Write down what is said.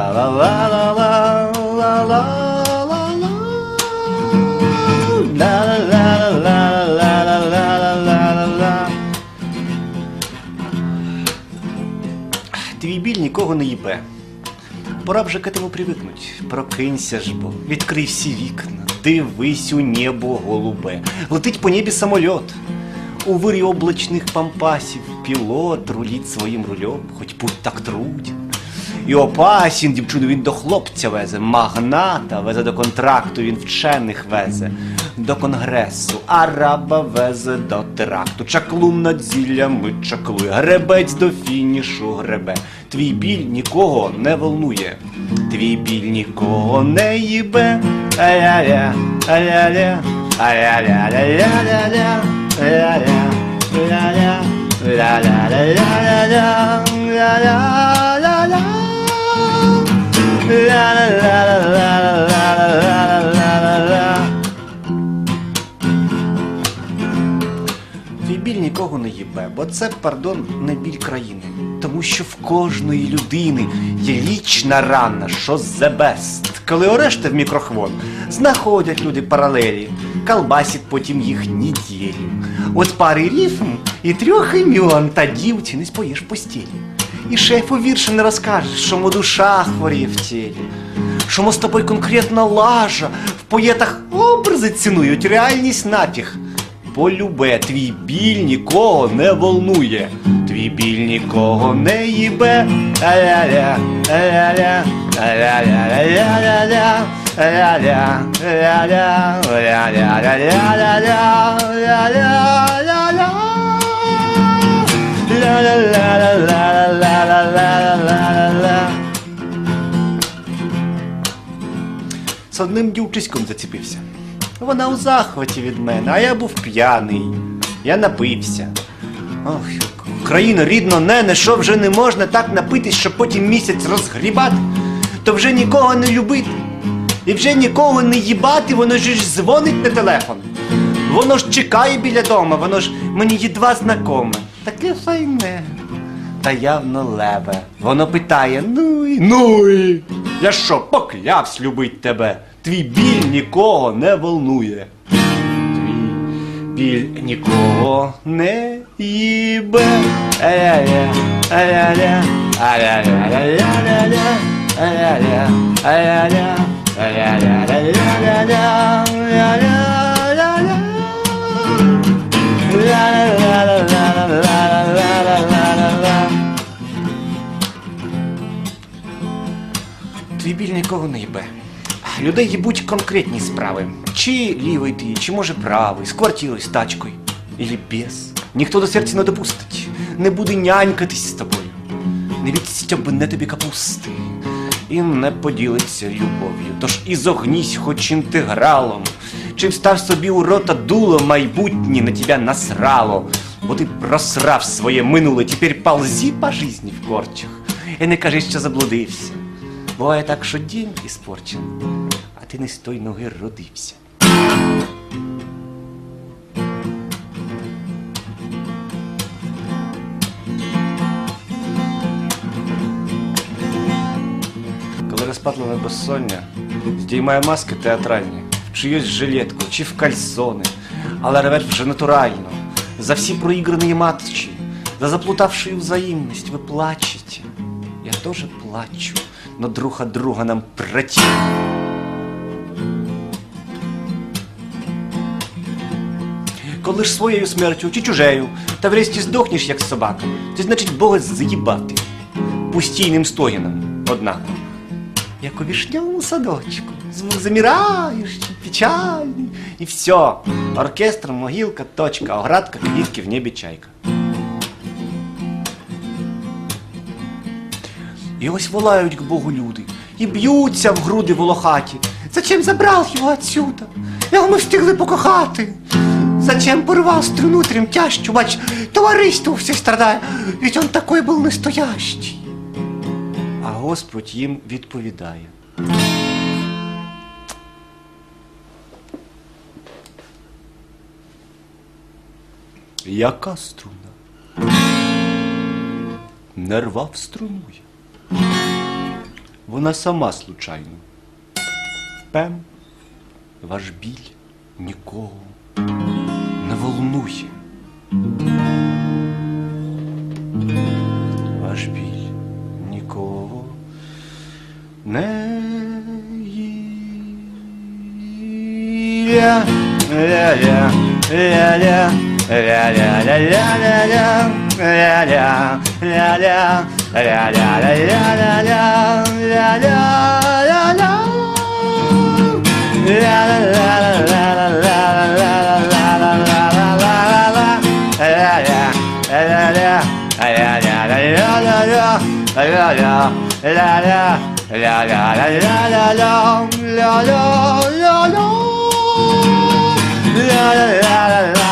Твій біль нікого не їбе. Пора вже к этому привикнуть. Прокинься ж бо, відкрий всі вікна, дивись у небо голубе. Летить по небі самольот. У вирі облачних пампасів пілот рулить своїм рульом, хоч путь так труден. І опасін, дівчину, він до хлопця везе, магната везе до контракту, він вчених везе до конгресу, араба везе до теракту. Чаклун над зіллями чаклує, гребець до фінішу гребе. Твій біль нікого не волнує, твій біль нікого не їбе. Ай-ля-ля, ай-ля-ля, ай-ля-ля-ля-ля-ля, ля-ля, ля-ля, ля-ля-ля-ля-ля, ля-ля-ля-ля. Твій біль нікого не їбе, бо це, пардон, не біль країни. Тому що в кожної людини є лічна рана, що the best. Коли ореште в мікрохвон, знаходять люди паралелі, колбасять потім їх неділю. От пари рифм і 3 імен, та дівці не споїш в постілі. І шефу вірша не розкажеш, що мо душа хворіє в тілі. Що мо з тобою конкретна лажа, в поетах образи цінують, реальність напіх. Полюбе, твій біль нікого не волнує, твій біль нікого не їбе. Ля-ля-ля, ля-ля-ля, ля-ля-ля-ля-ля-ля, ля-ля, ля-ля, ля-ля-ля-ля-ля-ля, ля-ля-ля-ля. Ла-ла-ла-ла-ла-ла-ла-ла-ла-ла. З одним дівчиськом заціпився. Вона у захваті від мене, а я був п'яний. Я напився. Ох, країно рідно, нене, що вже не можна так напитись, щоб потім місяць розгрібати, то вже нікого не любити і вже нікого не їбати, воно ж дзвонить на телефон. Воно ж чекає біля дома, воно ж мені єдва знакоме. Таке файне, та явно леве. Воно питає: ну і, я що, поклявсь любить тебе? Твій біль нікого не волнує, твій біль нікого не їбе. Ай-ля-ля, ай-ля-ля, ай-ля-ля-ля-ля-ля, ай-ля-ля, ай-ля-ля, ай-ля-ля-ля-ля-ля, ля-ля-ля-ля. Твій біль нікого не їбе. Людей їбуть конкретні справи. Чи лівий ти, чи може правий, з квартирою, з тачкою. Ілі без. Ніхто до серця не допустить. Не буде нянькатись з тобою. Не відстьобне тобі капусти. І не поділиться любов'ю. Тож і зогнись хоч інтегралом. Чи встав собі у рота дуло, майбутнє на тебе насрало. Бо ти просрав своє минуле, тепер ползи по житті в корчах. І не кажи, що заблудився. Буває так, що день іспорчен, а ти не з той ноги родився. Коли розпатлене безсоння, здіймає маски театральні, в чиюсь жилетку чи в кальсони, але реве вже натурально. За всі проіграні матчі, за заплутавшую взаимность ви плачете. Я тоже плачу, но друг от друга нам противно. Коли ж своєю смертю чи чужею, та врешті здохнеш, як собака, це значить Бога заїбати постійним стогіном, однако. Як у вишневому садочку, звук замираєш, печальний, і все. Оркестр, могилка, точка, оградка, квітки, в небі чайка. І ось волають к Богу люди, і б'ються в груди волохаті. Зачем забрав його отсюда? Його ми встигли покохати. Зачем порвав струну тремтящу? Бач, товариство все страдає, ведь он такой был настоящий. А Господь їм відповідає: яка струна? Не рвав струну я, вона сама случайно. Пем, ваш біль нікого не волнує. Ваш біль нікого не є. Ля-ля, ля-ля, ля-ля-ля-ля-ля-ля, ля-ля, ля-ля, ля-ля-ля-ля-ля-ля-ля-ля-ля. La la la la